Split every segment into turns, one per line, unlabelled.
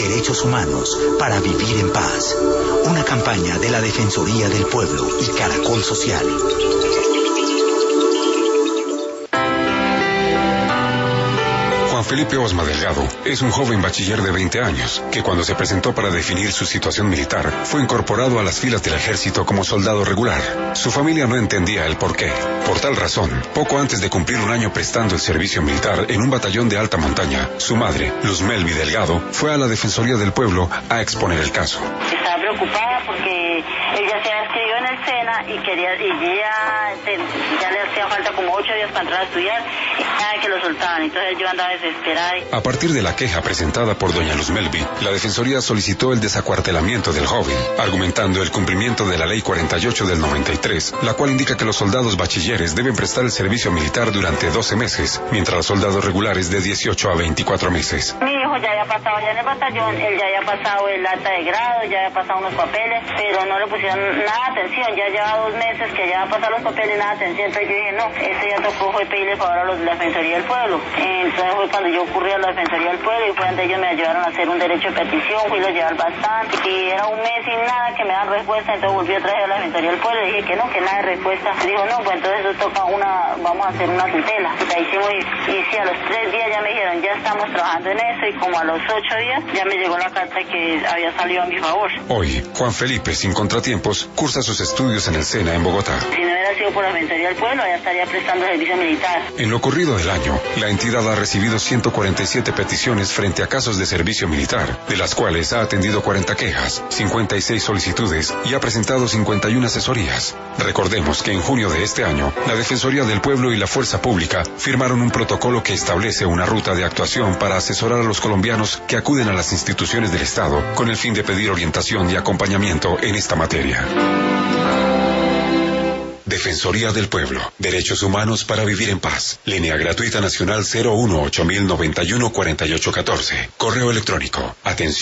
Derechos Humanos para Vivir en Paz. Una campaña de la Defensoría del Pueblo y Caracol Social.
Juan Felipe Osma Delgado es un joven bachiller de 20 años que cuando se presentó para definir su situación militar fue incorporado a las filas del ejército como soldado regular. Su familia no entendía el porqué. Por tal razón, poco antes de cumplir un año prestando el servicio militar en un batallón de alta montaña, su madre, Luz Melvi Delgado, fue a la Defensoría del Pueblo a exponer el caso.
Estaba preocupada porque ella se inscribió en el SENA y ya le hacía falta como 8 días para entrar a estudiar y nada que lo soltaban, entonces yo andaba desesperada.
A partir de la queja presentada por doña Luz Melvi, la Defensoría solicitó el desacuartelamiento del joven, argumentando el cumplimiento de la Ley 48 del 93, la cual indica que los soldados bachilleres deben prestar el servicio militar durante 12 meses, mientras los soldados regulares de 18 a 24 meses.
Mi hijo ya había pasado ya en el batallón, él ya había pasado el acta de grado, ya había pasado unos papeles, pero no le pusieron nada de atención, ya lleva 2 meses que ya va a pasar los papeles, nada de atención, entonces yo dije, no, ya tocó fue pedirle favor a los de la Defensoría del Pueblo. Entonces fue cuando yo ocurrí a la Defensoría del Pueblo y fue donde ellos me ayudaron a hacer un derecho de petición, fui a llevar bastante, y era un mes sin nada que me dan respuesta, entonces volví otra vez a la Defensoría del Pueblo y dije que no, que nada de respuesta. Dijo, no, pues entonces eso toca vamos a hacer una tutela. La hicimos y sí, a los 3 días ya me dijeron, ya estamos trabajando en eso, y como a los 8 días ya me llegó la carta que había salido a mi favor.
Hoy, Juan Felipe, sin contratiempos, cursa sus estudios en el SENA en Bogotá.
Si no hubiera sido por la Defensoría del Pueblo, ya estaría prestando servicio militar.
En lo corrido del año, la entidad ha recibido 147 peticiones frente a casos de servicio militar, de las cuales ha atendido 40 quejas, 56 solicitudes y ha presentado 51 asesorías. Recordemos que en junio de este año, la Defensoría del Pueblo y la Fuerza Pública firmaron un protocolo que establece una ruta de actuación para asesorar a los colombianos que acuden a las instituciones del Estado con el fin de pedir orientación y acompañamiento en esta materia. Defensoría del Pueblo. Derechos humanos para vivir en paz. Línea gratuita nacional 018-091-4814. Correo electrónico.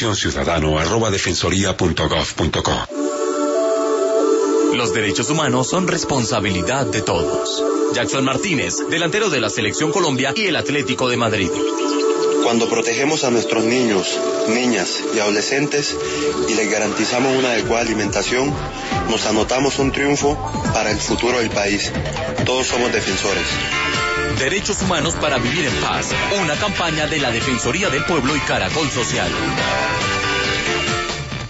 atencionciudadano@defensoría.gov.co.
Los derechos humanos son responsabilidad de todos. Jackson Martínez, delantero de la Selección Colombia y el Atlético de Madrid.
Cuando protegemos a nuestros niños, niñas y adolescentes y les garantizamos una adecuada alimentación, nos anotamos un triunfo para el futuro del país. Todos somos defensores.
Derechos humanos para vivir en paz. Una campaña de la Defensoría del Pueblo y Caracol Social.